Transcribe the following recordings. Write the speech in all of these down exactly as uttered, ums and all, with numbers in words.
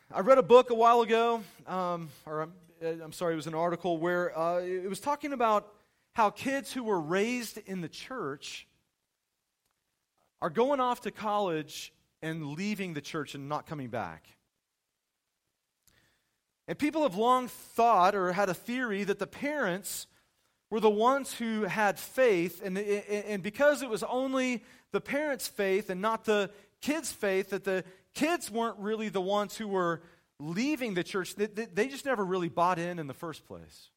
I read a book a while ago, um, or I'm, I'm sorry, it was an article where uh, it was talking about how kids who were raised in the church are going off to college and leaving the church and not coming back. And people have long thought or had a theory that the parents were the ones who had faith, and, and because it was only the parents' faith and not the kids' faith, that the kids weren't really the ones who were leaving the church. They, they just never really bought in in the first place.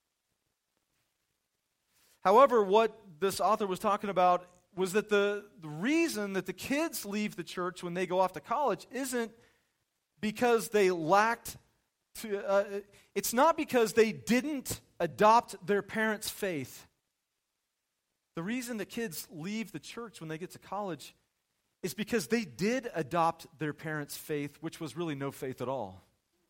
However, what this author was talking about was that the, the reason that the kids leave the church when they go off to college isn't because they lacked to, uh, it's not because they didn't adopt their parents' faith. The reason that kids leave the church when they get to college is because they did adopt their parents' faith, which was really no faith at all.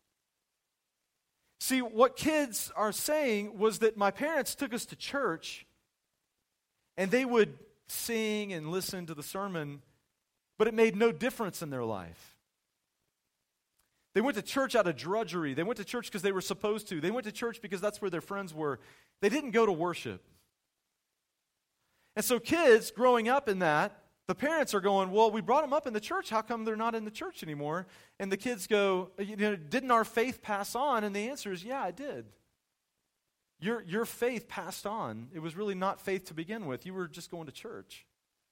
See, what kids are saying was that my parents took us to church, and they would sing and listen to the sermon, but it made no difference in their life. They went to church out of drudgery. They went to church because they were supposed to. They went to church because that's where their friends were. They didn't go to worship. And so kids growing up in that, the parents are going, well, we brought them up in the church. How come they're not in the church anymore? And the kids go, you know, didn't our faith pass on? And the answer is, yeah, it did. Your, your faith passed on. It was really not faith to begin with. You were just going to church.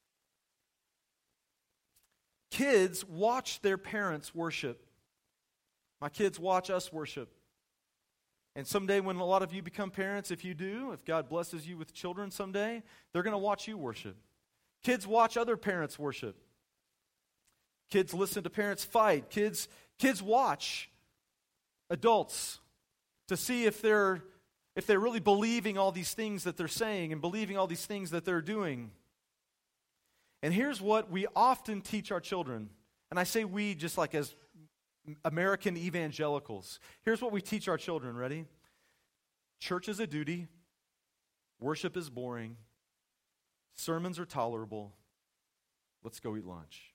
Kids watch their parents worship. My kids watch us worship. And someday when a lot of you become parents, if you do, if God blesses you with children someday, they're going to watch you worship. Kids watch other parents worship. Kids listen to parents fight. Kids, kids watch adults to see if they're, if they're really believing all these things that they're saying and believing all these things that they're doing. And here's what we often teach our children. And I say we just like as American evangelicals. Here's what we teach our children, ready? Church is a duty. Worship is boring. Sermons are tolerable. Let's go eat lunch.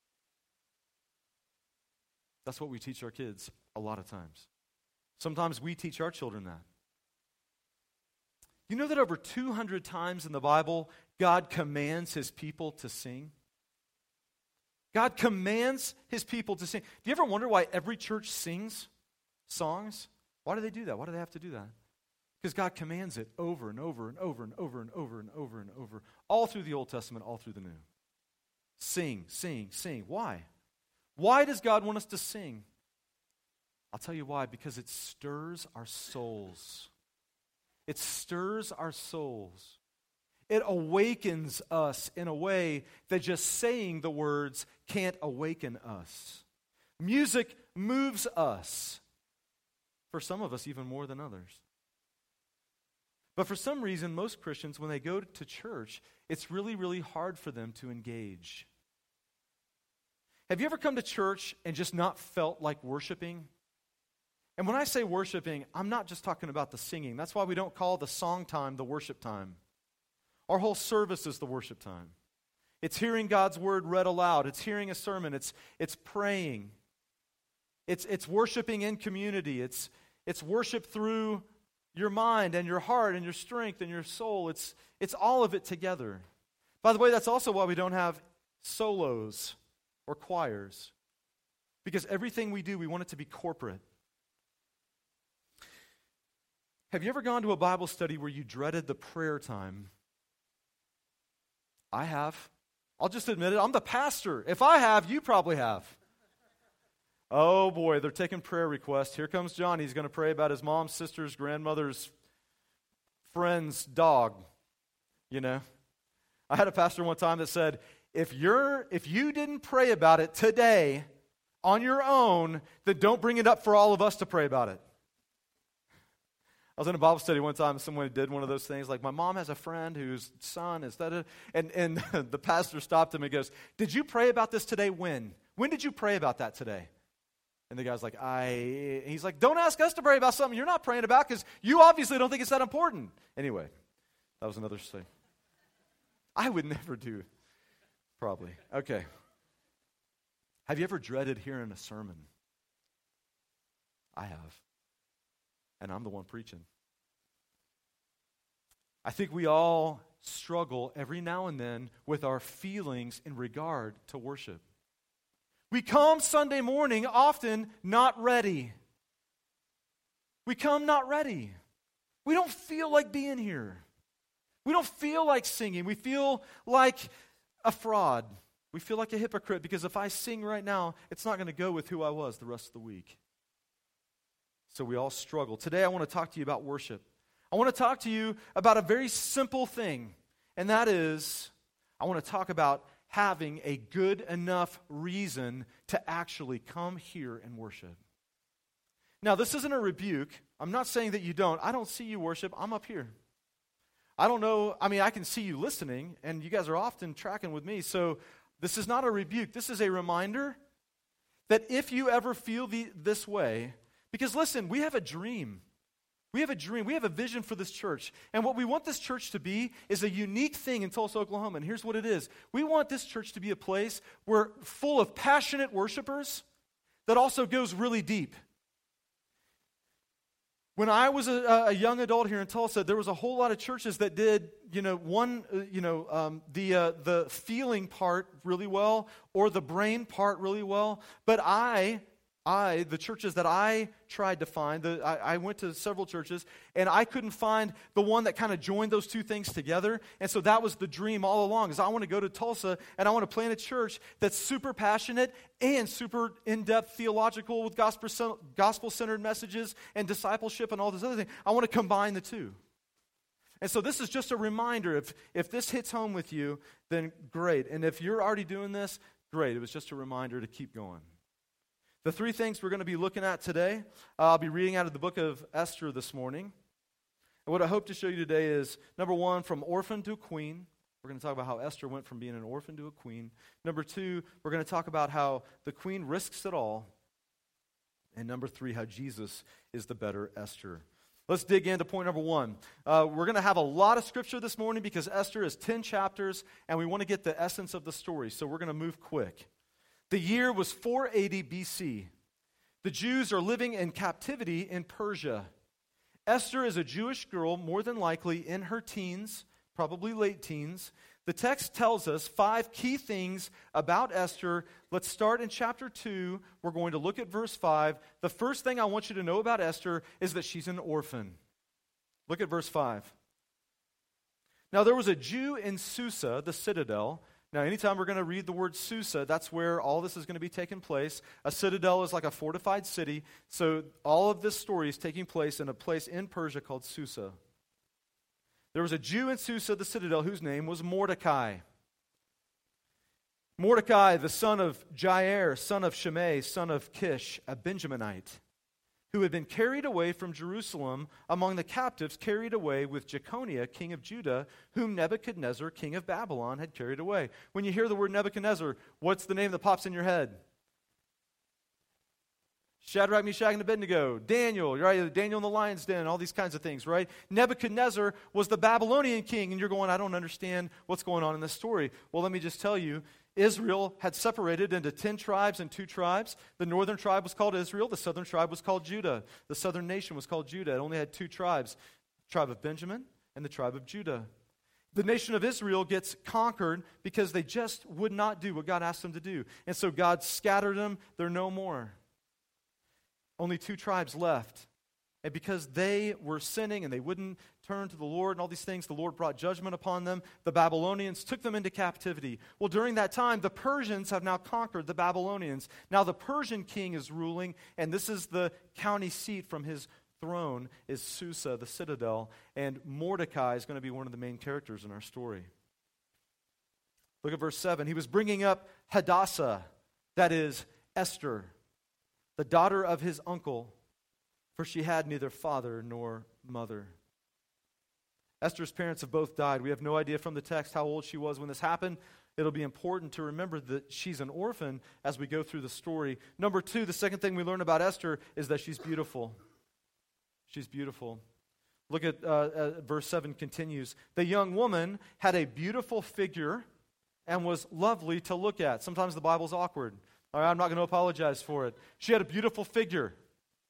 That's what we teach our kids a lot of times. Sometimes we teach our children that. You know that over two hundred times in the Bible, God commands His people to sing? God commands His people to sing. Do you ever wonder why every church sings songs? Why do they do that? Why do they have to do that? Because God commands it over and over and over and over and over and over and over, all through the Old Testament, all through the New. Sing, sing, sing. Why? Why does God want us to sing? I'll tell you why. Because it stirs our souls. It stirs our souls. It awakens us in a way that just saying the words can't awaken us. Music moves us. For some of us, even more than others. But for some reason, most Christians, when they go to church, it's really, really hard for them to engage. Have you ever come to church and just not felt like worshiping? And when I say worshiping, I'm not just talking about the singing. That's why we don't call the song time the worship time. Our whole service is the worship time. It's hearing God's word read aloud. It's hearing a sermon. It's, it's praying. It's, it's worshiping in community. It's, it's worship through your mind and your heart and your strength and your soul. It's, it's all of it together. By the way, that's also why we don't have solos or choirs. Because everything we do, we want it to be corporate. Have you ever gone to a Bible study where you dreaded the prayer time? I have. I'll just admit it. I'm the pastor. If I have, you probably have. Oh boy, they're taking prayer requests. Here comes John. He's going to pray about his mom's, sister's, grandmother's, friend's dog. You know? I had a pastor one time that said, if you're if you didn't pray about it today on your own, then don't bring it up for all of us to pray about it. I was in a Bible study one time, someone did one of those things, like, my mom has a friend whose son is that, and, and the pastor stopped him and goes, did you pray about this today? When? When did you pray about that today? And the guy's like, I, he's like, don't ask us to pray about something you're not praying about because you obviously don't think it's that important. Anyway, that was another thing. I would never do, probably. Okay. Have you ever dreaded hearing a sermon? I have. And I'm the one preaching. I think we all struggle every now and then with our feelings in regard to worship. We come Sunday morning often not ready. We come not ready. We don't feel like being here. We don't feel like singing. We feel like a fraud. We feel like a hypocrite because if I sing right now, it's not going to go with who I was the rest of the week. So we all struggle. Today I want to talk to you about worship. I want to talk to you about a very simple thing, and that is I want to talk about having a good enough reason to actually come here and worship. Now, this isn't a rebuke. I'm not saying that you don't. I don't see you worship. I'm up here. I don't know. I mean, I can see you listening, and you guys are often tracking with me. So this is not a rebuke. This is a reminder that if you ever feel the, this way, because listen, we have a dream. We have a dream. We have a vision for this church. And what we want this church to be is a unique thing in Tulsa, Oklahoma. And here's what it is. We want this church to be a place where full of passionate worshipers that also goes really deep. When I was a, a young adult here in Tulsa, there was a whole lot of churches that did, you know, one, uh, you know, um, the uh, the feeling part really well or the brain part really well. But I, I, the churches that I tried to find, the, I, I went to several churches, and I couldn't find the one that kind of joined those two things together. And so that was the dream all along, is I want to go to Tulsa, and I want to plant a church that's super passionate and super in-depth theological with gospel, gospel-centered messages and discipleship and all this other thing. I want to combine the two. And so this is just a reminder. If, if this hits home with you, then great. And if you're already doing this, great. It was just a reminder to keep going. The three things we're going to be looking at today, uh, I'll be reading out of the book of Esther this morning. And what I hope to show you today is, number one, from orphan to queen. We're going to talk about how Esther went from being an orphan to a queen. Number two, we're going to talk about how the queen risks it all. And number three, how Jesus is the better Esther. Let's dig into point number one. Uh, we're going to have a lot of scripture this morning because Esther is ten chapters, and we want to get the essence of the story, so we're going to move quick. The year was four eighty B C. The Jews are living in captivity in Persia. Esther is a Jewish girl, more than likely in her teens, probably late teens. The text tells us five key things about Esther. Let's start in chapter two. We're going to look at verse five. The first thing I want you to know about Esther is that she's an orphan. Look at verse five. Now there was a Jew in Susa, the citadel. Now, anytime we're going to read the word Susa, that's where all this is going to be taking place. A citadel is like a fortified city, so all of this story is taking place in a place in Persia called Susa. There was a Jew in Susa, the citadel, whose name was Mordecai. Mordecai, the son of Jair, son of Shimei, son of Kish, a Benjaminite, who had been carried away from Jerusalem among the captives, carried away with Jeconiah, king of Judah, whom Nebuchadnezzar, king of Babylon, had carried away. When you hear the word Nebuchadnezzar, what's the name that pops in your head? Shadrach, Meshach, and Abednego. Daniel, right? Daniel in the lion's den, all these kinds of things, right? Nebuchadnezzar was the Babylonian king, and you're going, I don't understand what's going on in this story. Well, let me just tell you, Israel had separated into ten tribes and two tribes. The northern tribe was called Israel. The southern tribe was called Judah. The southern nation was called Judah. It only had two tribes, the tribe of Benjamin and the tribe of Judah. The nation of Israel gets conquered because they just would not do what God asked them to do. And so God scattered them. They're no more. Only two tribes left. And because they were sinning and they wouldn't turn to the Lord and all these things, the Lord brought judgment upon them. The Babylonians took them into captivity. Well, during that time, the Persians have now conquered the Babylonians. Now the Persian king is ruling, and this is the county seat from his throne is Susa, the citadel, and Mordecai is going to be one of the main characters in our story. Look at verse seven. He was bringing up Hadassah, that is Esther, the daughter of his uncle, for she had neither father nor mother. Esther's parents have both died. We have no idea from the text how old she was when this happened. It'll be important to remember that she's an orphan as we go through the story. Number two, the second thing we learn about Esther is that she's beautiful. She's beautiful. Look at uh, uh, verse seven continues. The young woman had a beautiful figure and was lovely to look at. Sometimes the Bible's awkward. All right, I'm not going to apologize for it. She had a beautiful figure.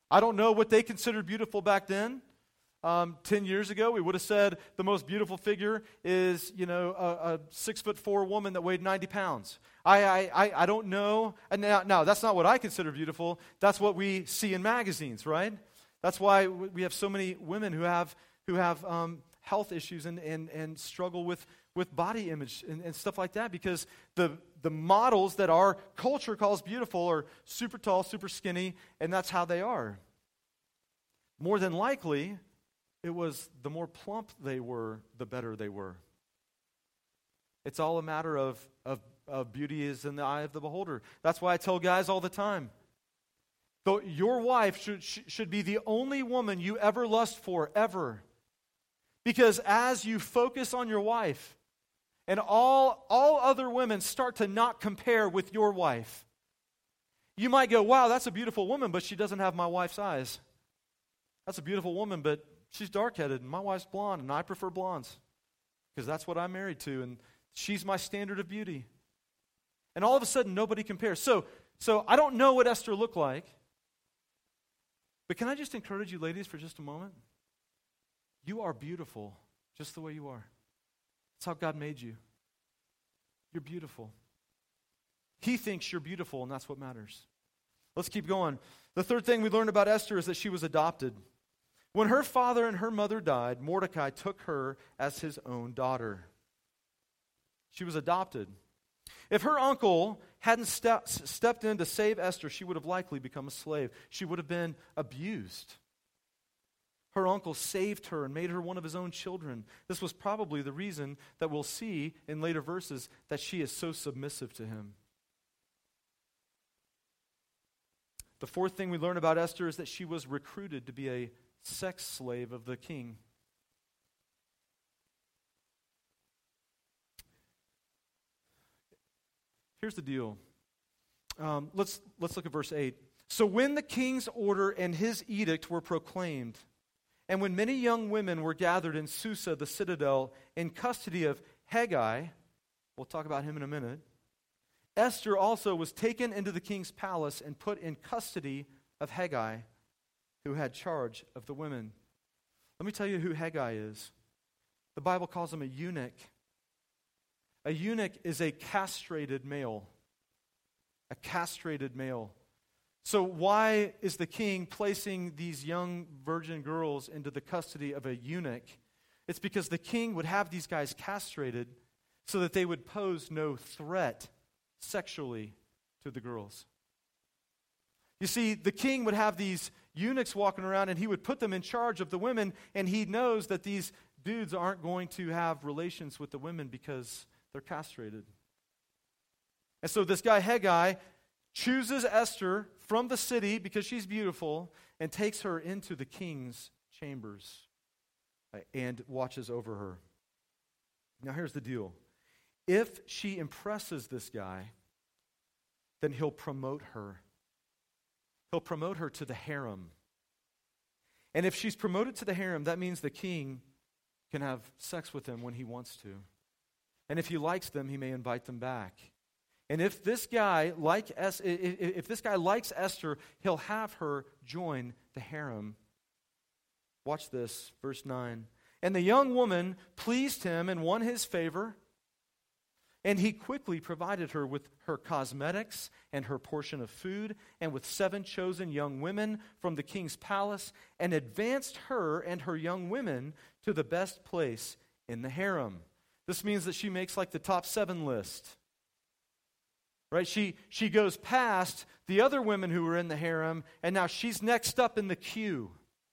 I don't know what they considered beautiful back then. Um, Ten years ago, we would have said the most beautiful figure is, you know, a, a six foot four woman that weighed ninety pounds. I, I, I, I don't know. And now, now, that's not what I consider beautiful. That's what we see in magazines, right? That's why we have so many women who have who have um, health issues and, and, and struggle with, with body image and, and stuff like that, because the the models that our culture calls beautiful are super tall, super skinny, and that's how they are. More than likely, it was the more plump they were, the better they were. It's all a matter of, of, of beauty is in the eye of the beholder. That's why I tell guys all the time, though your wife should, should be the only woman you ever lust for, ever. Because as you focus on your wife, and all, all other women start to not compare with your wife, you might go, wow, that's a beautiful woman, but she doesn't have my wife's eyes. That's a beautiful woman, but she's dark-headed, and my wife's blonde, and I prefer blondes because that's what I'm married to, and she's my standard of beauty. And all of a sudden, nobody compares. So, so I don't know what Esther looked like, but can I just encourage you ladies for just a moment? You are beautiful just the way you are. That's how God made you. You're beautiful. He thinks you're beautiful, and that's what matters. Let's keep going. The third thing we learned about Esther is that she was adopted. When her father and her mother died, Mordecai took her as his own daughter. She was adopted. If her uncle hadn't step, stepped in to save Esther, she would have likely become a slave. She would have been abused. Her uncle saved her and made her one of his own children. This was probably the reason that we'll see in later verses that she is so submissive to him. The fourth thing we learn about Esther is that she was recruited to be a sex slave of the king. Here's the deal. Um, let's, let's look at verse eight. So when the king's order and his edict were proclaimed, and when many young women were gathered in Susa, the citadel, in custody of Hegai, we'll talk about him in a minute, Esther also was taken into the king's palace and put in custody of Hegai, who had charge of the women. Let me tell you who Hegai is. The Bible calls him a eunuch. A eunuch is a castrated male. A castrated male. So why is the king placing these young virgin girls into the custody of a eunuch? It's because the king would have these guys castrated so that they would pose no threat sexually to the girls. You see, the king would have these eunuchs walking around, and he would put them in charge of the women, and he knows that these dudes aren't going to have relations with the women because they're castrated. And so this guy Hegai chooses Esther from the city because she's beautiful and takes her into the king's chambers and watches over her. Now here's the deal. If she impresses this guy, then he'll promote her. He'll promote her to the harem. And if she's promoted to the harem, that means the king can have sex with them when he wants to. And if he likes them, he may invite them back. And if this guy like Es- if this guy likes Esther, he'll have her join the harem. Watch this, verse nine. And the young woman pleased him and won his favor, and he quickly provided her with her cosmetics and her portion of food, and with seven chosen young women from the king's palace, and advanced her and her young women to the best place in the harem. This means that she makes like the top seven list. Right? She, she goes past the other women who were in the harem, and now she's next up in the queue.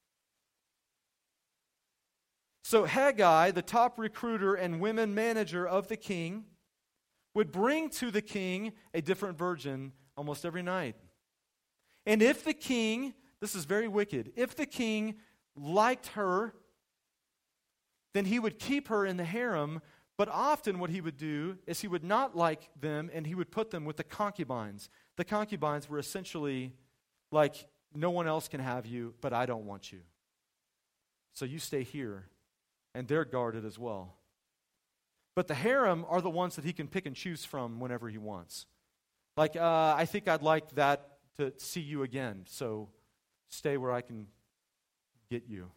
So Hegai, the top recruiter and women manager of the king, would bring to the king a different virgin almost every night. And if the king, this is very wicked, if the king liked her, then he would keep her in the harem. But often what he would do is he would not like them, and he would put them with the concubines. The concubines were essentially like, no one else can have you, but I don't want you. So you stay here, and they're guarded as well. But the harem are the ones that he can pick and choose from whenever he wants. Like, uh, I think I'd like that to see you again, so stay where I can get you.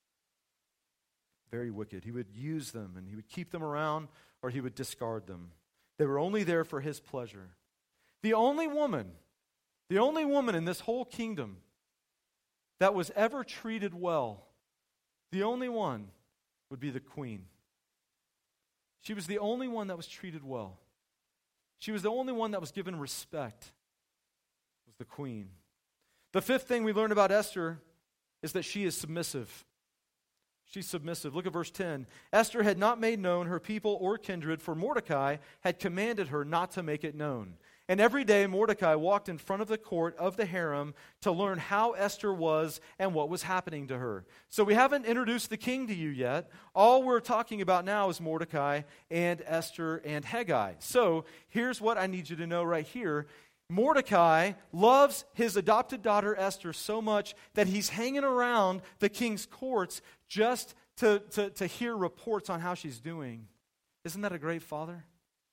Very wicked. He would use them, and he would keep them around, or he would discard them. They were only there for his pleasure. The only woman, the only woman in this whole kingdom that was ever treated well, the only one would be the queen. She was the only one that was treated well. She was the only one that was given respect, was the queen. The fifth thing we learn about Esther is that she is submissive. She's submissive. Look at verse ten. Esther had not made known her people or kindred, for Mordecai had commanded her not to make it known. And every day Mordecai walked in front of the court of the harem to learn how Esther was and what was happening to her. So we haven't introduced the king to you yet. All we're talking about now is Mordecai and Esther and Hegai. So here's what I need you to know right here. Mordecai loves his adopted daughter Esther so much that he's hanging around the king's courts just to, to, to hear reports on how she's doing. Isn't that a great father?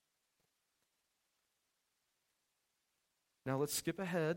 Now let's skip ahead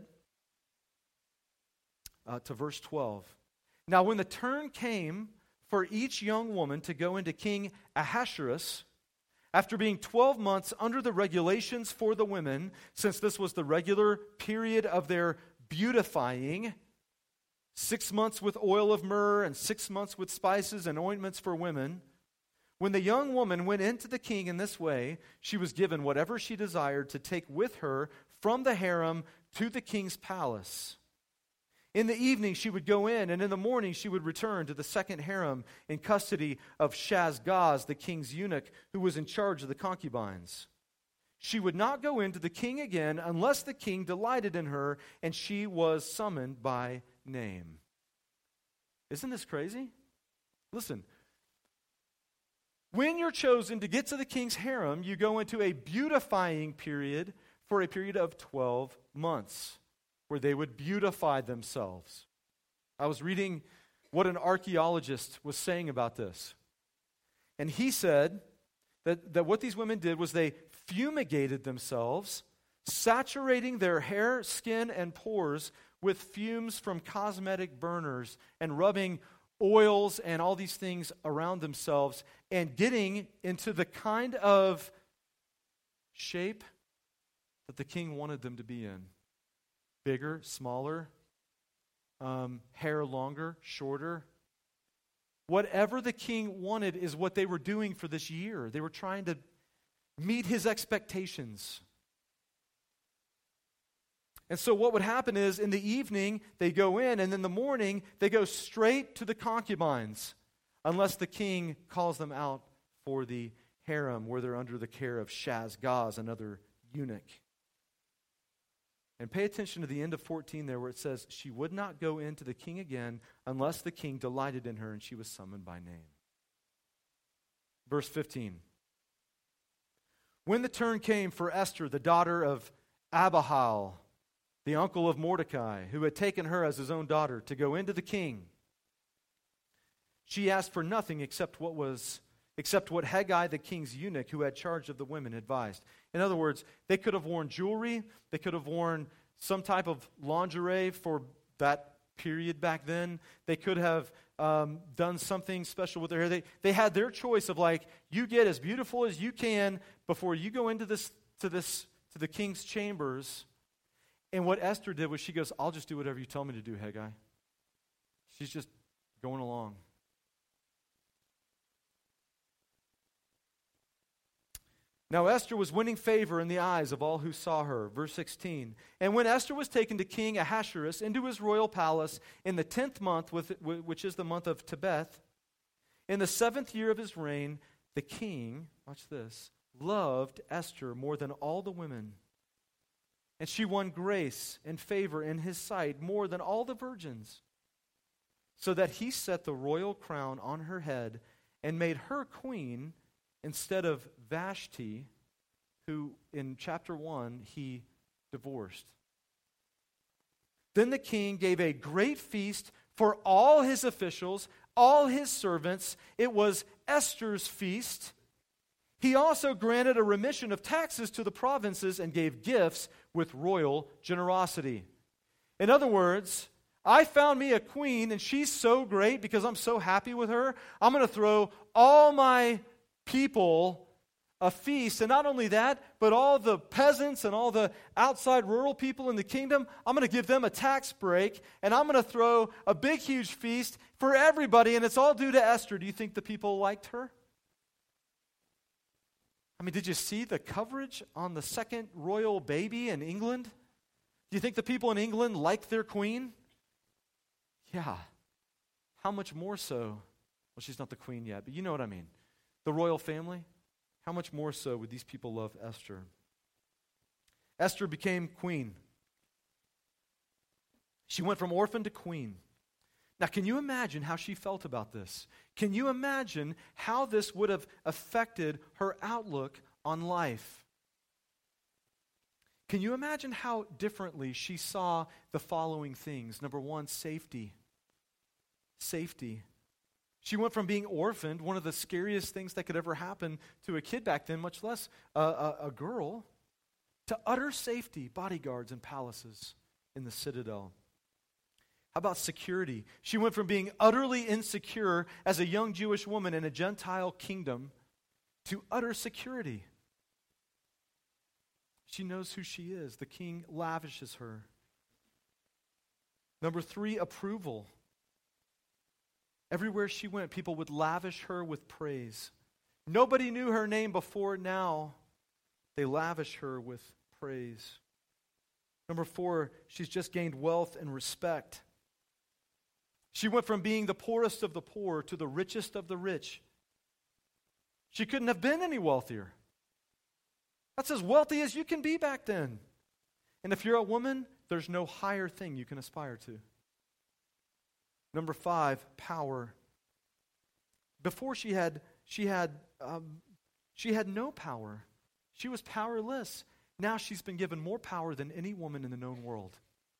uh, to verse twelve. Now when the turn came for each young woman to go into King Ahasuerus, after being twelve months under the regulations for the women, since this was the regular period of their beautifying, six months with oil of myrrh and six months with spices and ointments for women, when the young woman went into the king in this way, she was given whatever she desired to take with her from the harem to the king's palace. In the evening she would go in, and in the morning she would return to the second harem in custody of Shazgaz, the king's eunuch, who was in charge of the concubines. She would not go in to the king again unless the king delighted in her, and she was summoned by name. Isn't this crazy? Listen. When you're chosen to get to the king's harem, you go into a beautifying period for a period of twelve months, where they would beautify themselves. I was reading what an archaeologist was saying about this. And he said that, that what these women did was they fumigated themselves, saturating their hair, skin, and pores with fumes from cosmetic burners and rubbing oils and all these things around themselves and getting into the kind of shape that the king wanted them to be in. Bigger, smaller, um, hair longer, shorter. Whatever the king wanted is what they were doing for this year. They were trying to meet his expectations. And so what would happen is in the evening they go in, and in the morning they go straight to the concubines, unless the king calls them out for the harem, where they're under the care of Shazgaz, another eunuch. And pay attention to the end of fourteen there, where it says, she would not go in to the king again unless the king delighted in her, and she was summoned by name. Verse fifteen. When the turn came for Esther, the daughter of Abihail, the uncle of Mordecai, who had taken her as his own daughter, to go into the king, she asked for nothing except what was except what Hegai, the king's eunuch, who had charge of the women, advised. In other words, they could have worn jewelry, they could have worn some type of lingerie for that period back then. They could have um, done something special with their hair. They, they had their choice of like, you get as beautiful as you can before you go into this to this to the king's chambers. And what Esther did was she goes, I'll just do whatever you tell me to do, Hegai. She's just going along. Now Esther was winning favor in the eyes of all who saw her. Verse sixteen. And when Esther was taken to King Ahasuerus into his royal palace in the tenth month, which is the month of Tebeth, in the seventh year of his reign, the king, watch this, loved Esther more than all the women. And she won grace and favor in his sight more than all the virgins, so that he set the royal crown on her head and made her queen instead of Vashti, who in chapter one he divorced. Then the king gave a great feast for all his officials, all his servants. It was Esther's feast. He also granted a remission of taxes to the provinces and gave gifts with royal generosity. In other words, I found me a queen, and she's so great because I'm so happy with her. I'm going to throw all my people a feast. And not only that, but all the peasants and all the outside rural people in the kingdom, I'm going to give them a tax break, and I'm going to throw a big, huge feast for everybody, and it's all due to Esther. Do you think the people liked her? I mean, did you see the coverage on the second royal baby in England? Do you think the people in England liked their queen? Yeah. How much more so? Well, she's not the queen yet, but you know what I mean. The royal family. How much more so would these people love Esther? Esther became queen. She went from orphan to queen. Now, can you imagine how she felt about this? Can you imagine how this would have affected her outlook on life? Can you imagine how differently she saw the following things? Number one, safety. Safety. She went from being orphaned, one of the scariest things that could ever happen to a kid back then, much less a, a, a girl, to utter safety, bodyguards and palaces in the citadel. How about security? She went from being utterly insecure as a young Jewish woman in a Gentile kingdom to utter security. She knows who she is. The king lavishes her. Number three, approval. Everywhere she went, people would lavish her with praise. Nobody knew her name before. Now they lavish her with praise. Number four, she's just gained wealth and respect. She went from being the poorest of the poor to the richest of the rich. She couldn't have been any wealthier. That's as wealthy as you can be back then. And if you're a woman, there's no higher thing you can aspire to. Number five, power. Before she had, she had, um, she had no power. She was powerless. Now she's been given more power than any woman in the known world.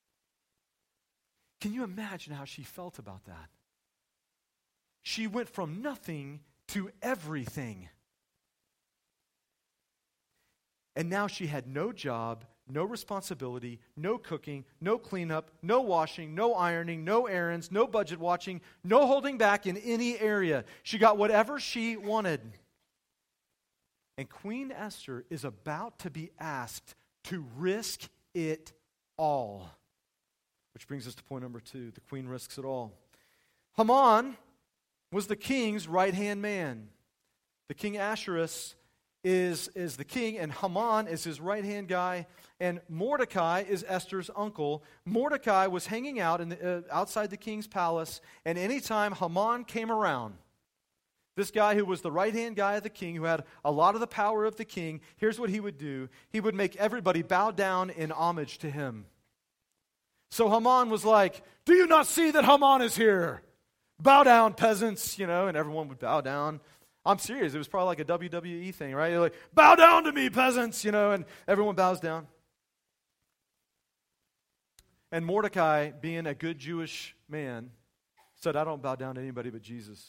Can you imagine how she felt about that? She went from nothing to everything. And now she had no job, no responsibility, no cooking, no cleanup, no washing, no ironing, no errands, no budget watching, no holding back in any area. She got whatever she wanted. And Queen Esther is about to be asked to risk it all. Which brings us to point number two. The queen risks it all. Haman was the king's right-hand man. The king Ahasuerus is, is the king, and Haman is his right-hand guy, and Mordecai is Esther's uncle. Mordecai was hanging out in the, uh, outside the king's palace, and anytime Haman came around, this guy who was the right-hand guy of the king, who had a lot of the power of the king, here's what he would do. He would make everybody bow down in homage to him. So Haman was like, do you not see that Haman is here? Bow down, peasants, you know, and everyone would bow down. I'm serious. It was probably like a W W E thing, right? They're like, bow down to me, peasants, you know, and everyone bows down. And Mordecai, being a good Jewish man, said, I don't bow down to anybody but Jesus.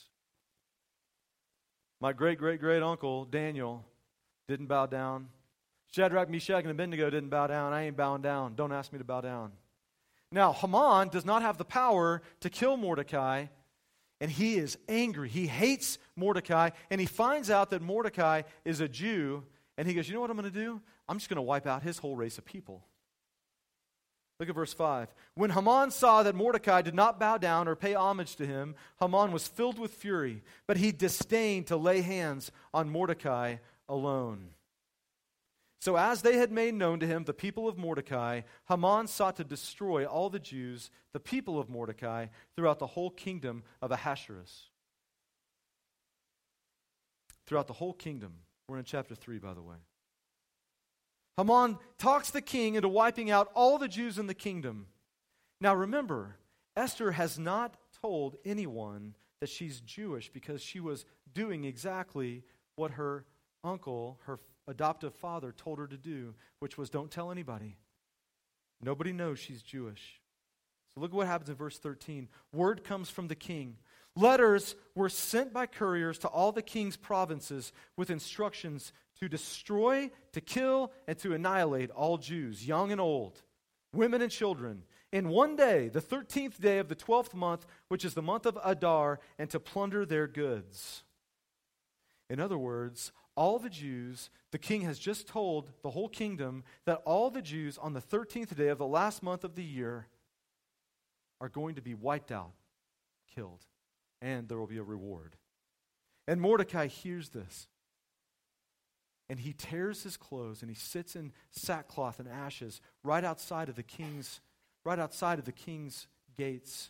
My great-great-great uncle, Daniel, didn't bow down. Shadrach, Meshach, and Abednego didn't bow down. I ain't bowing down. Don't ask me to bow down. Now, Haman does not have the power to kill Mordecai, and he is angry. He hates Mordecai, and he finds out that Mordecai is a Jew, and he goes, you know what I'm going to do? I'm just going to wipe out his whole race of people. Look at verse five. When Haman saw that Mordecai did not bow down or pay homage to him, Haman was filled with fury, but he disdained to lay hands on Mordecai alone. So as they had made known to him the people of Mordecai, Haman sought to destroy all the Jews, the people of Mordecai, throughout the whole kingdom of Ahasuerus. Throughout the whole kingdom. We're in chapter three, by the way. Haman talks the king into wiping out all the Jews in the kingdom. Now remember, Esther has not told anyone that she's Jewish because she was doing exactly what her uncle, her adoptive father, told her to do, which was don't tell anybody. Nobody knows she's Jewish. So look at what happens in verse thirteen. Word comes from the king. Letters were sent by couriers to all the king's provinces with instructions to destroy, to kill, and to annihilate all Jews, young and old, women and children, in one day, the thirteenth day of the twelfth month, which is the month of Adar, and to plunder their goods. In other words, all the Jews, the king has just told the whole kingdom that all the Jews on the thirteenth day of the last month of the year are going to be wiped out, killed, and there will be a reward. And Mordecai hears this, and he tears his clothes, and he sits in sackcloth and ashes right outside of the king's, right outside of the king's gates.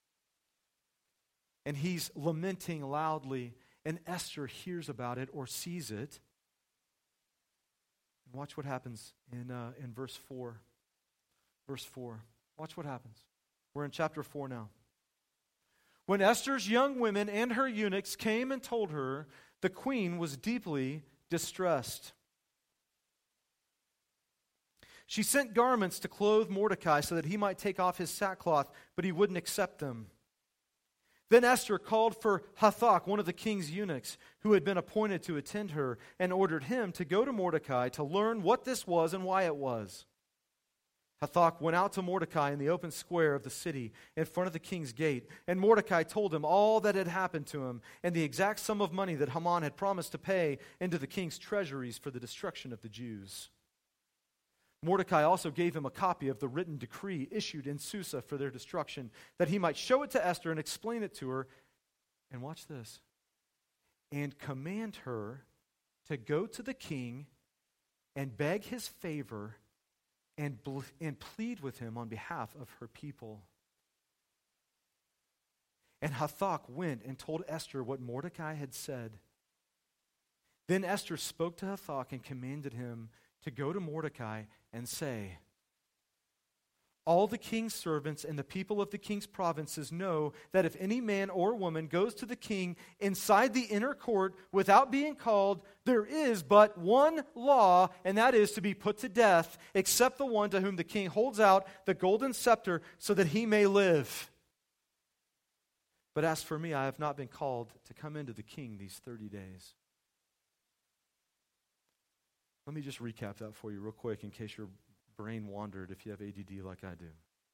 And he's lamenting loudly, and Esther hears about it or sees it. Watch what happens in uh, in verse four. Verse four. Watch what happens. We're in chapter four now. When Esther's young women and her eunuchs came and told her, the queen was deeply distressed. She sent garments to clothe Mordecai so that he might take off his sackcloth, but he wouldn't accept them. Then Esther called for Hathach, one of the king's eunuchs, who had been appointed to attend her, and ordered him to go to Mordecai to learn what this was and why it was. Hathach went out to Mordecai in the open square of the city in front of the king's gate, and Mordecai told him all that had happened to him and the exact sum of money that Haman had promised to pay into the king's treasuries for the destruction of the Jews. Mordecai also gave him a copy of the written decree issued in Susa for their destruction, that he might show it to Esther and explain it to her, and watch this, and command her to go to the king and beg his favor and, ble- and plead with him on behalf of her people. And Hathach went and told Esther what Mordecai had said. Then Esther spoke to Hathach and commanded him to go to Mordecai and say, all the king's servants and the people of the king's provinces know that if any man or woman goes to the king inside the inner court without being called, there is but one law, and that is to be put to death, except the one to whom the king holds out the golden scepter so that he may live. But as for me, I have not been called to come into the king these thirty days. Let me just recap that for you real quick in case your brain wandered if you have A D D like I do.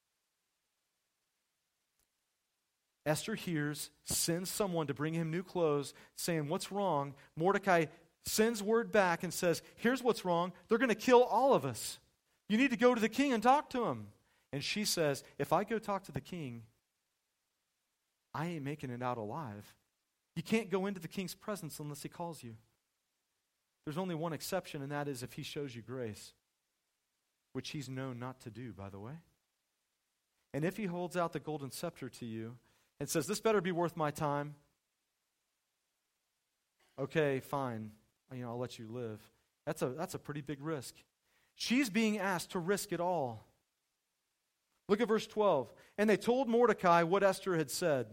Esther hears, sends someone to bring him new clothes, saying, what's wrong? Mordecai sends word back and says, here's what's wrong. They're going to kill all of us. You need to go to the king and talk to him. And she says, if I go talk to the king, I ain't making it out alive. You can't go into the king's presence unless he calls you. There's only one exception, and that is if he shows you grace, which he's known not to do, by the way. And if he holds out the golden scepter to you and says, this better be worth my time, okay, fine, you know, I'll let you live. That's a, that's a pretty big risk. She's being asked to risk it all. Look at verse twelve. And they told Mordecai what Esther had said.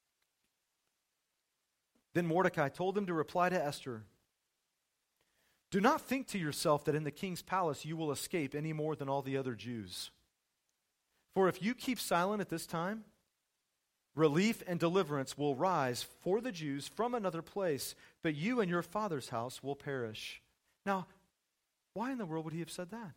Then Mordecai told them to reply to Esther, do not think to yourself that in the king's palace you will escape any more than all the other Jews. For if you keep silent at this time, relief and deliverance will rise for the Jews from another place, but you and your father's house will perish. Now, why in the world would he have said that?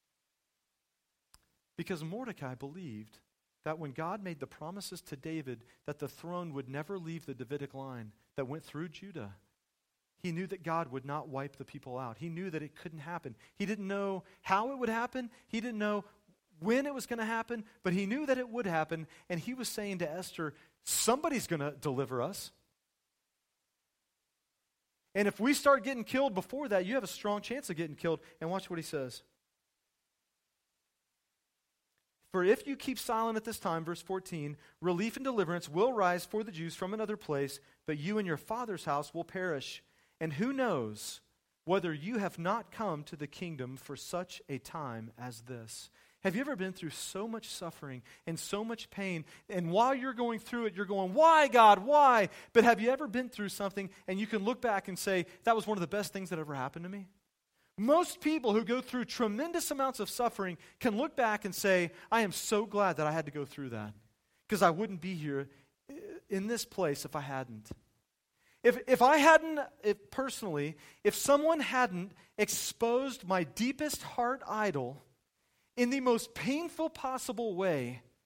Because Mordecai believed that when God made the promises to David that the throne would never leave the Davidic line that went through Judah, he knew that God would not wipe the people out. He knew that it couldn't happen. He didn't know how it would happen. He didn't know when it was going to happen, but he knew that it would happen, and he was saying to Esther, somebody's going to deliver us. And if we start getting killed before that, you have a strong chance of getting killed. And watch what he says. For if you keep silent at this time, verse fourteen, relief and deliverance will rise for the Jews from another place, but you and your father's house will perish. And who knows whether you have not come to the kingdom for such a time as this? Have you ever been through so much suffering and so much pain, and while you're going through it, you're going, why, God, why? But have you ever been through something and you can look back and say, that was one of the best things that ever happened to me? Most people who go through tremendous amounts of suffering can look back and say, I am so glad that I had to go through that, because I wouldn't be here in this place if I hadn't. If if I hadn't, if personally, if someone hadn't exposed my deepest heart idol in the most painful possible way,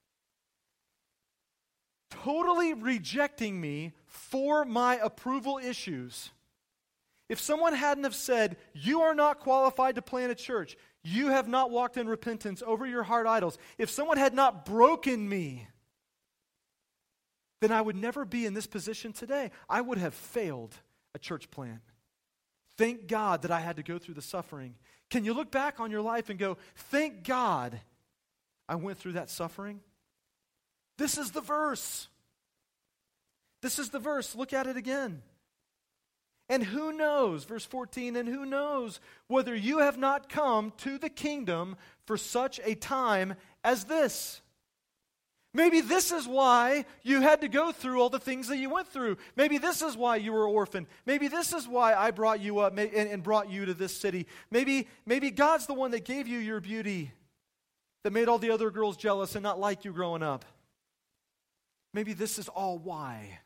totally rejecting me for my approval issues. If someone hadn't have said, you are not qualified to plant a church, you have not walked in repentance over your heart idols, if someone had not broken me, then I would never be in this position today. I would have failed a church plant. Thank God that I had to go through the suffering. Can you look back on your life and go, thank God I went through that suffering? This is the verse. This is the verse. Look at it again. And who knows, verse fourteen, and who knows whether you have not come to the kingdom for such a time as this. Maybe this is why you had to go through all the things that you went through. Maybe this is why you were orphaned. Maybe this is why I brought you up and brought you to this city. Maybe, maybe God's the one that gave you your beauty, that made all the other girls jealous and not like you growing up. Maybe this is all why.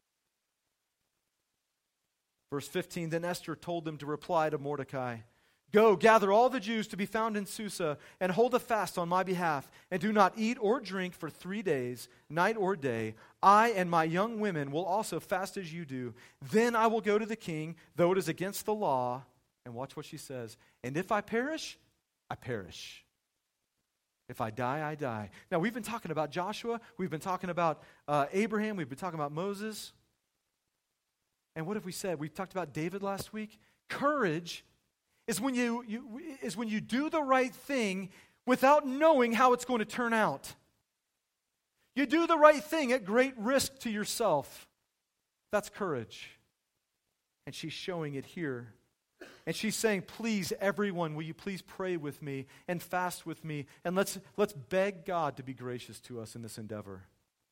Verse fifteen, then Esther told them to reply to Mordecai, go, gather all the Jews to be found in Susa, and hold a fast on my behalf, and do not eat or drink for three days, night or day. I and my young women will also fast as you do. Then I will go to the king, though it is against the law. And watch what she says. And if I perish, I perish. If I die, I die. Now, we've been talking about Joshua. We've been talking about uh, Abraham. We've been talking about Moses. And what have we said? We talked about David last week. Courage is when you, you is when you do the right thing without knowing how it's going to turn out. You do the right thing at great risk to yourself. That's courage. And she's showing it here. And she's saying, please, everyone, will you please pray with me and fast with me, and let's let's beg God to be gracious to us in this endeavor.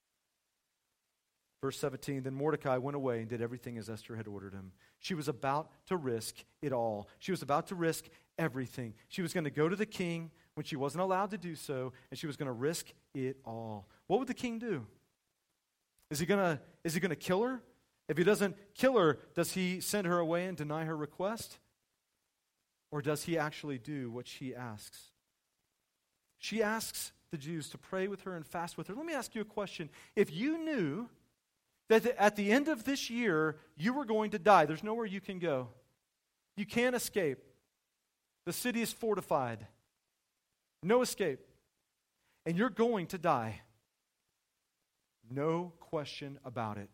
Verse seventeen, then Mordecai went away and did everything as Esther had ordered him. She was about to risk it all. She was about to risk everything. She was going to go to the king when she wasn't allowed to do so, and she was going to risk it all. What would the king do? Is he going to, is he going to kill her? If he doesn't kill her, does he send her away and deny her request? Or does he actually do what she asks? She asks the Jews to pray with her and fast with her. Let me ask you a question. If you knew that at the end of this year, you were going to die. There's nowhere you can go. You can't escape. The city is fortified. No escape. And you're going to die. No question about it.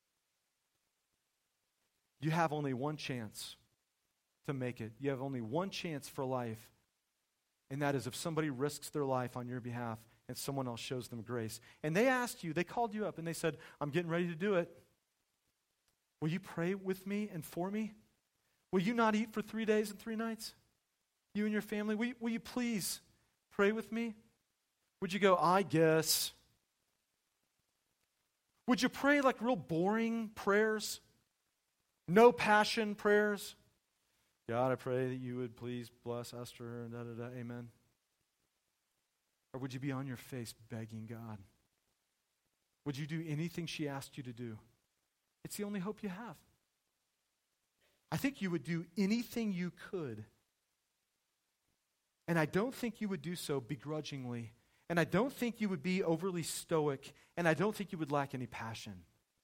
You have only one chance to make it. You have only one chance for life. And that is if somebody risks their life on your behalf and someone else shows them grace. And they asked you, they called you up and they said, I'm getting ready to do it. Will you pray with me and for me? Will you not eat for three days and three nights? You and your family, will you, will you please pray with me? Would you go, I guess? Would you pray like real boring prayers? No passion prayers? God, I pray that you would please bless Esther and da da da, amen. Or would you be on your face begging God? Would you do anything she asked you to do? It's the only hope you have. I think you would do anything you could. And I don't think you would do so begrudgingly. And I don't think you would be overly stoic. And I don't think you would lack any passion.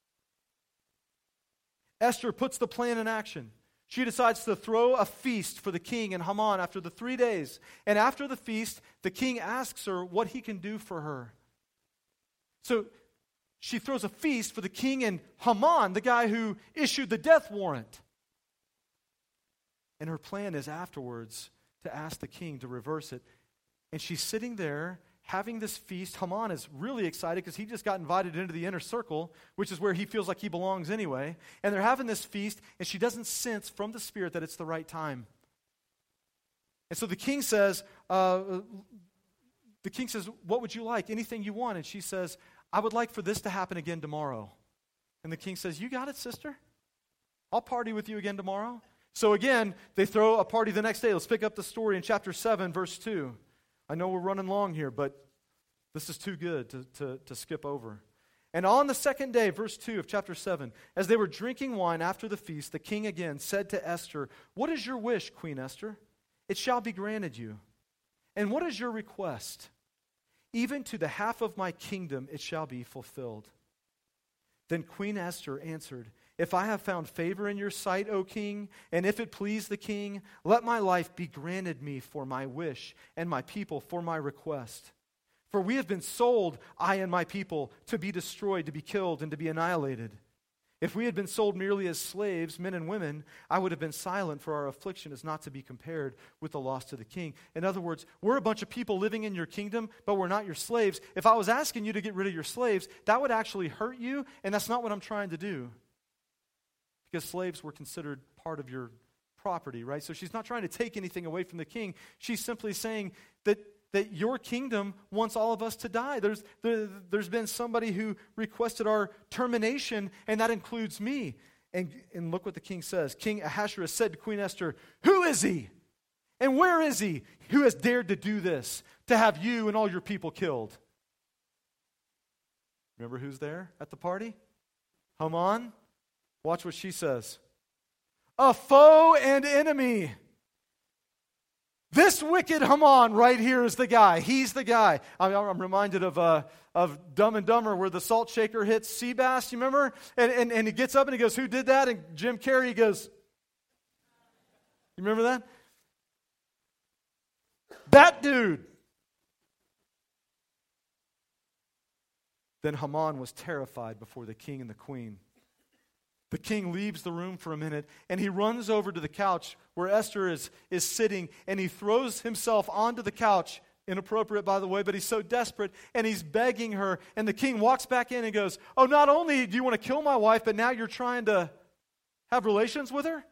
Esther puts the plan in action. She decides to throw a feast for the king and Haman after the three days. And after the feast, the king asks her what he can do for her. So she throws a feast for the king and Haman, the guy who issued the death warrant. And her plan is afterwards to ask the king to reverse it. And she's sitting there having this feast. Haman is really excited because he just got invited into the inner circle, which is where he feels like he belongs anyway. And they're having this feast, and she doesn't sense from the Spirit that it's the right time. And so the king says, uh, the king says, what would you like? Anything you want. And she says, I would like for this to happen again tomorrow. And the king says, you got it, sister? I'll party with you again tomorrow. So again, they throw a party the next day. Let's pick up the story in chapter seven, verse two. I know we're running long here, but this is too good to, to, to skip over. And on the second day, verse two of chapter seven, as they were drinking wine after the feast, the king again said to Esther, what is your wish, Queen Esther? It shall be granted you. And what is your request? Even to the half of my kingdom it shall be fulfilled. Then Queen Esther answered, "If I have found favor in your sight, O king, and if it please the king, let my life be granted me for my wish, and my people for my request. For we have been sold, I and my people, to be destroyed, to be killed, and to be annihilated. If we had been sold merely as slaves, men and women, I would have been silent, for our affliction is not to be compared with the loss to the king." In other words, we're a bunch of people living in your kingdom, but we're not your slaves. If I was asking you to get rid of your slaves, that would actually hurt you, and that's not what I'm trying to do. Because slaves were considered part of your property, right? So she's not trying to take anything away from the king. She's simply saying that that your kingdom wants all of us to die. There's, there, there's been somebody who requested our termination, and that includes me. And, and look what the king says. King Ahasuerus said to Queen Esther, "Who is he? And where is he who has dared to do this, to have you and all your people killed?" Remember who's there at the party? Haman. Watch what she says. "A foe and enemy. This wicked Haman right here is the guy. He's the guy." I mean, I'm reminded of uh, of Dumb and Dumber where the salt shaker hits Seabass, you remember? And, and, and he gets up and he goes, "Who did that?" And Jim Carrey goes, you remember that? That dude. Then Haman was terrified before the king and the queen. The king leaves the room for a minute, and he runs over to the couch where Esther is, is sitting, and he throws himself onto the couch. Inappropriate, by the way, but he's so desperate, and he's begging her. And the king walks back in and goes, "Oh, not only do you want to kill my wife, but now you're trying to have relations with her?"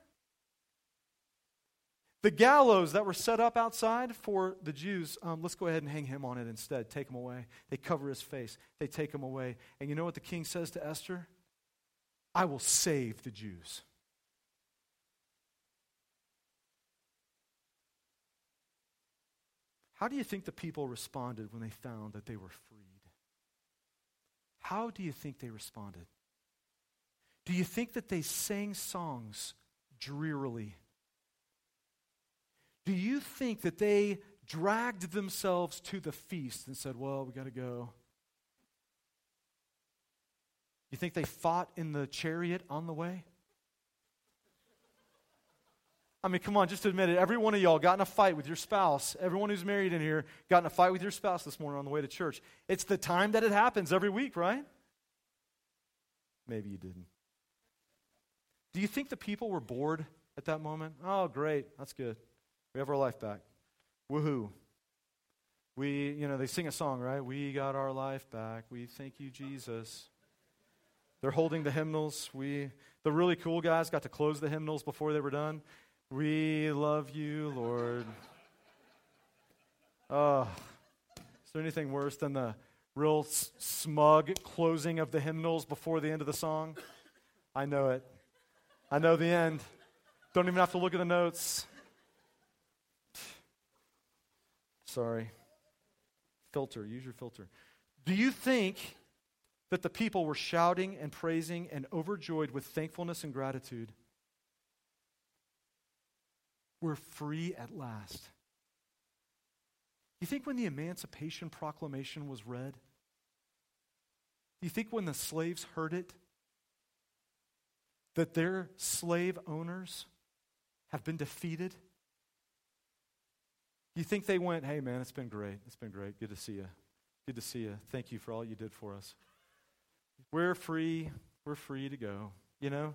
The gallows that were set up outside for the Jews, um, let's go ahead and hang him on it instead. Take him away. They cover his face. They take him away. And you know what the king says to Esther? "I will save the Jews." How do you think the people responded when they found that they were freed? How do you think they responded? Do you think that they sang songs drearily? Do you think that they dragged themselves to the feast and said, "Well, we got to go"? You think they fought in the chariot on the way? I mean, come on, just admit it. Every one of y'all got in a fight with your spouse. Everyone who's married in here got in a fight with your spouse this morning on the way to church. It's the time that it happens every week, right? Maybe you didn't. Do you think the people were bored at that moment? "Oh, great. That's good. We have our life back. Woohoo. We, you know, they sing a song, right? We got our life back. We thank you, Jesus." They're holding the hymnals. We, the really cool guys got to close the hymnals before they were done. "We love you, Lord." Oh, is there anything worse than the real s- smug closing of the hymnals before the end of the song? I know it. I know the end. Don't even have to look at the notes. Sorry. Filter. Use your filter. Do you think that the people were shouting and praising and overjoyed with thankfulness and gratitude? We're free at last. You think when the Emancipation Proclamation was read, do you think when the slaves heard it, that their slave owners have been defeated? You think they went, "Hey man, it's been great. It's been great. Good to see you. Good to see you. Thank you for all you did for us. We're free. We're free to go." You know?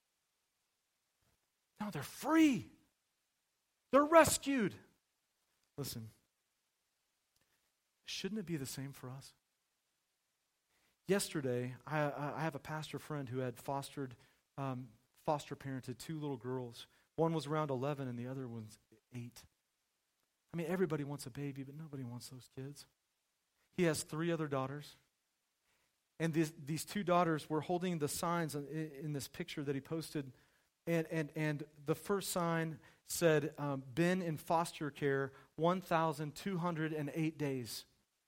No, they're free. They're rescued. Listen, shouldn't it be the same for us? Yesterday, I, I have a pastor friend who had fostered, um, foster parented two little girls. One was around eleven and the other was eight. I mean, everybody wants a baby, but nobody wants those kids. He has three other daughters. And these, these two daughters were holding the signs in, in this picture that he posted. And, and, and the first sign said, um, "Been in foster care one thousand two hundred eight days.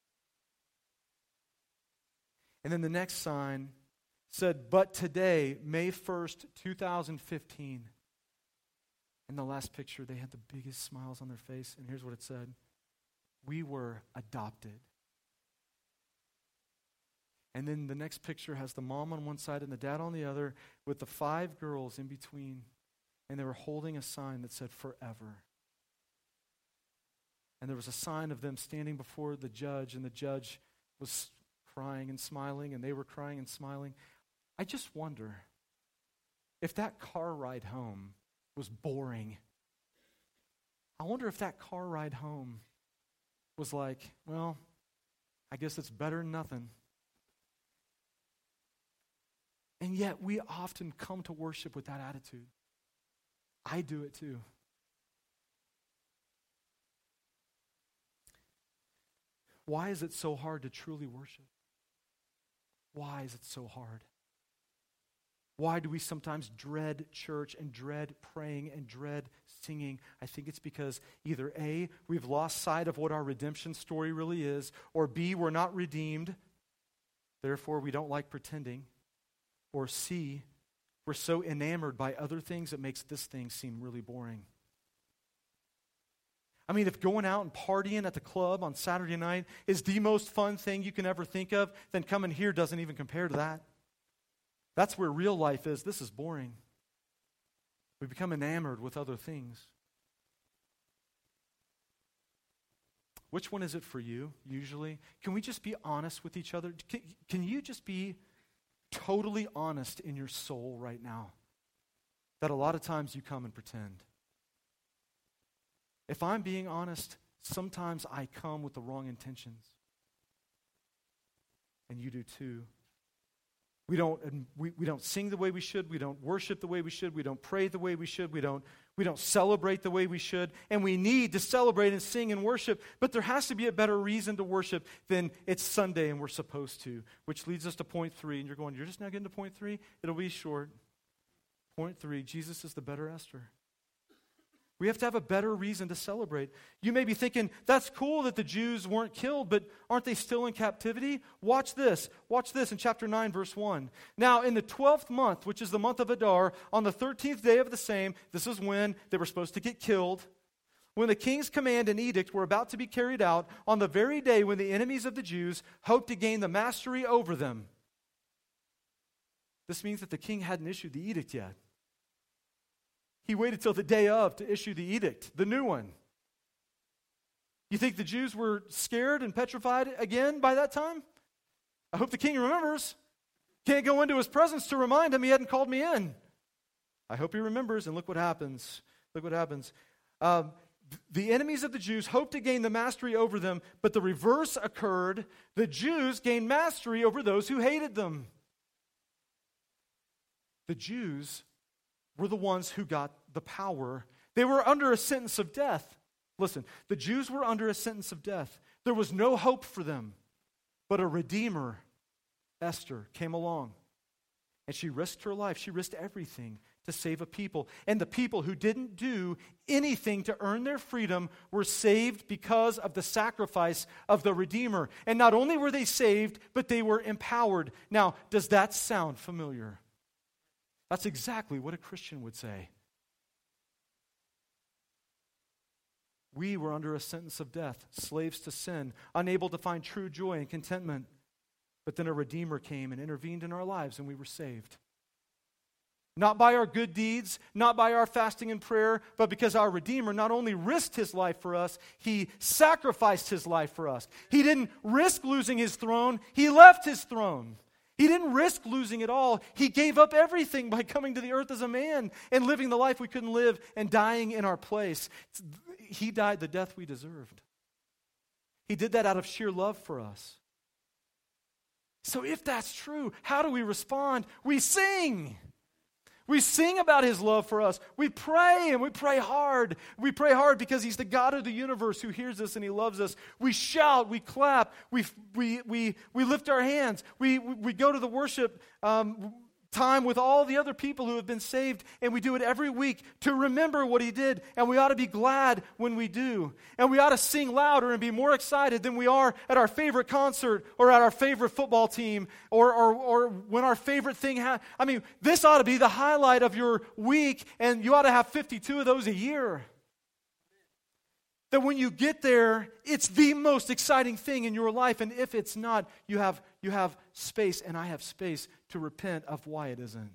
And then the next sign said, "But today, May first, two thousand fifteen. In the last picture, they had the biggest smiles on their face. And here's what it said: "We were adopted." And then the next picture has the mom on one side and the dad on the other with the five girls in between. And they were holding a sign that said forever. And there was a sign of them standing before the judge, and the judge was crying and smiling, and they were crying and smiling. I just wonder if that car ride home was boring. I wonder if that car ride home was like, well, I guess it's better than nothing. And yet we often come to worship with that attitude. I do it too. Why is it so hard to truly worship? Why is it so hard? Why do we sometimes dread church and dread praying and dread singing? I think it's because either A, we've lost sight of what our redemption story really is, or B, we're not redeemed, therefore we don't like pretending, or C, we're so enamored by other things it makes this thing seem really boring. I mean, if going out and partying at the club on Saturday night is the most fun thing you can ever think of, then coming here doesn't even compare to that. That's where real life is. This is boring. We become enamored with other things. Which one is it for you, usually? Can we just be honest with each other? Can, can you just be totally honest in your soul right now? That a lot of times you come and pretend. If I'm being honest, sometimes I come with the wrong intentions. And you do too. We don't, we, we don't sing the way we should. We don't worship the way we should. We don't pray the way we should. We don't, we don't celebrate the way we should. And we need to celebrate and sing and worship. But there has to be a better reason to worship than it's Sunday and we're supposed to. Which leads us to point three. And you're going, you're just now getting to point three? It'll be short. Point three, Jesus is the better Esther. We have to have a better reason to celebrate. You may be thinking, that's cool that the Jews weren't killed, but aren't they still in captivity? Watch this. Watch this in chapter nine, verse one. Now, in the twelfth month, which is the month of Adar, on the thirteenth day of the same, this is when they were supposed to get killed, when the king's command and edict were about to be carried out, on the very day when the enemies of the Jews hoped to gain the mastery over them. This means that the king hadn't issued the edict yet. He waited till the day of to issue the edict, the new one. You think the Jews were scared and petrified again by that time? I hope the king remembers. Can't go into his presence to remind him he hadn't called me in. I hope he remembers, and look what happens. Look what happens. Um, the enemies of the Jews hoped to gain the mastery over them, but the reverse occurred. The Jews gained mastery over those who hated them. The Jews were the ones who got the power. They were under a sentence of death. Listen, the Jews were under a sentence of death. There was no hope for them. But a redeemer, Esther, came along. And she risked her life. She risked everything to save a people. And the people who didn't do anything to earn their freedom were saved because of the sacrifice of the Redeemer. And not only were they saved, but they were empowered. Now, does that sound familiar? That's exactly what a Christian would say. We were under a sentence of death, slaves to sin, unable to find true joy and contentment. But then a Redeemer came and intervened in our lives, and we were saved. Not by our good deeds, not by our fasting and prayer, but because our Redeemer not only risked his life for us, he sacrificed his life for us. He didn't risk losing his throne, he left his throne. He didn't risk losing it all. He gave up everything by coming to the earth as a man and living the life we couldn't live and dying in our place. He died the death we deserved. He did that out of sheer love for us. So if that's true, how do we respond? We sing. We sing about his love for us. We pray, and we pray hard. We pray hard because he's the God of the universe who hears us and he loves us. We shout, we clap, we we we we lift our hands. We we, we go to the worship um, time with all the other people who have been saved, and we do it every week to remember what he did, and we ought to be glad when we do. And we ought to sing louder and be more excited than we are at our favorite concert or at our favorite football team or or, or when our favorite thing ha- I mean, this ought to be the highlight of your week, and you ought to have fifty-two of those a year. That when you get there, it's the most exciting thing in your life. And if it's not, you have, you have space, and I have space to repent of why it isn't.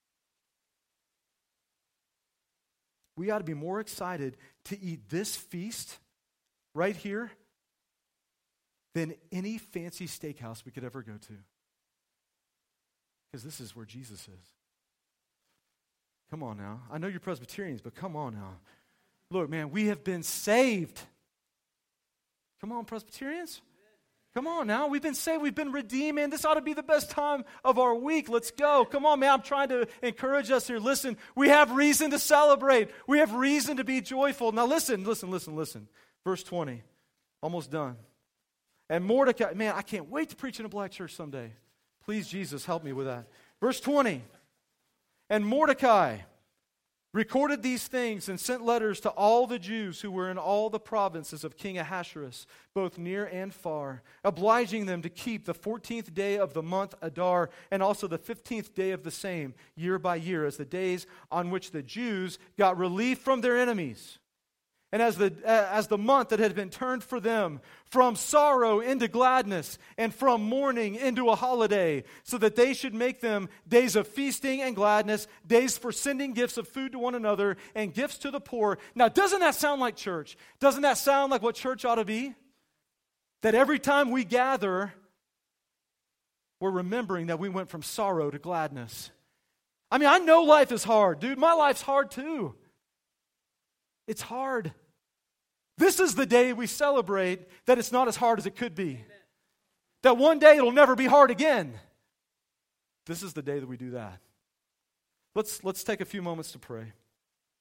We ought to be more excited to eat this feast right here than any fancy steakhouse we could ever go to. Because this is where Jesus is. Come on now. I know you're Presbyterians, but come on now. Look, man, we have been saved. Come on, Presbyterians. Come on now. We've been saved. We've been redeemed, man. This ought to be the best time of our week. Let's go. Come on, man. I'm trying to encourage us here. Listen, we have reason to celebrate. We have reason to be joyful. Now listen, listen, listen, listen. Verse twenty. Almost done. And Mordecai, man, I can't wait to preach in a black church someday. Please, Jesus, help me with that. Verse twenty. And Mordecai recorded these things and sent letters to all the Jews who were in all the provinces of King Ahasuerus, both near and far, obliging them to keep the fourteenth day of the month Adar and also the fifteenth day of the same, year by year, as the days on which the Jews got relief from their enemies. And as the, as the month that had been turned for them from sorrow into gladness and from mourning into a holiday, so that they should make them days of feasting and gladness, days for sending gifts of food to one another and gifts to the poor. Now, doesn't that sound like church? Doesn't that sound like what church ought to be? That every time we gather, we're remembering that we went from sorrow to gladness. I mean, I know life is hard, dude. My life's hard too. It's hard. This is the day we celebrate that it's not as hard as it could be. Amen. That one day it'll never be hard again. This is the day that we do that. Let's, let's take a few moments to pray.